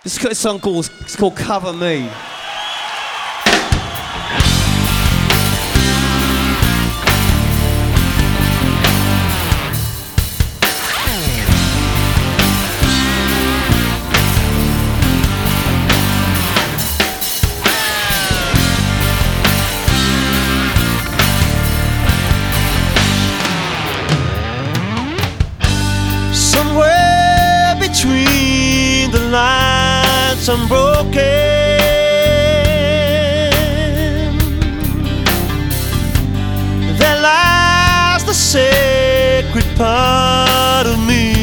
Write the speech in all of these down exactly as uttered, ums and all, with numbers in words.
This is a song called, it's called Cover Me. Somewhere between the lines unbroken, there lies the sacred part of me.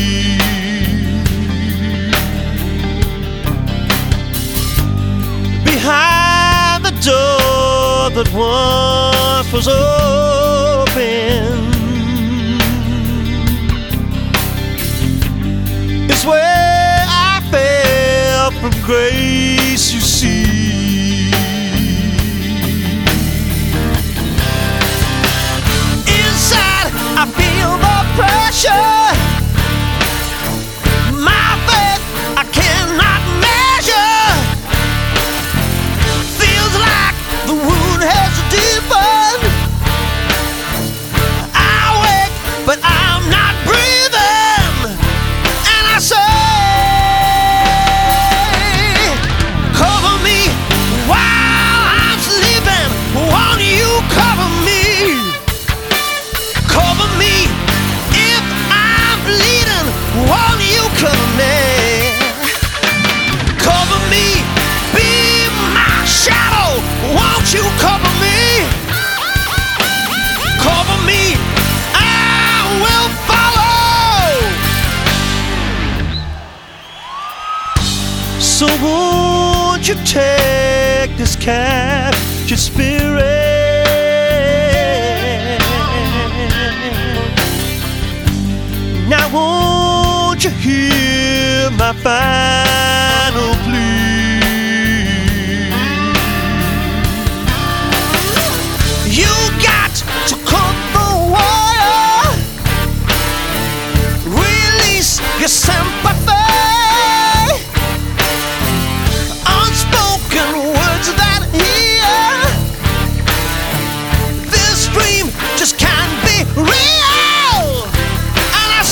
Behind the door that once was open is where I fell from grace, you see. Inside I feel the pressure, my faith I cannot measure. Feels like the wound has deepened. I wake but I'm not breathing, and I say, cover me while I'm sleeping. Won't you cover me? Cover me if I'm bleeding. Won't you cover me? Cover me, be my shadow. Won't you cover me? Cover me, I will follow. So won't you take this captured spirit? Now won't you hear my final plea? You got to cut the wire, release your sympathy. Unspoken words that hear, this dream just can't be real. And I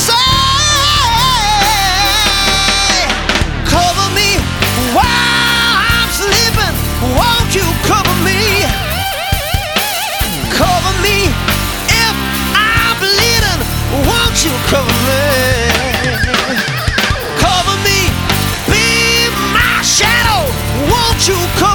say, cover me while I'm sleeping. Won't you cover me? Cover me if I'm bleeding. Won't you cover me? Cover me, be my shadow. Won't you cover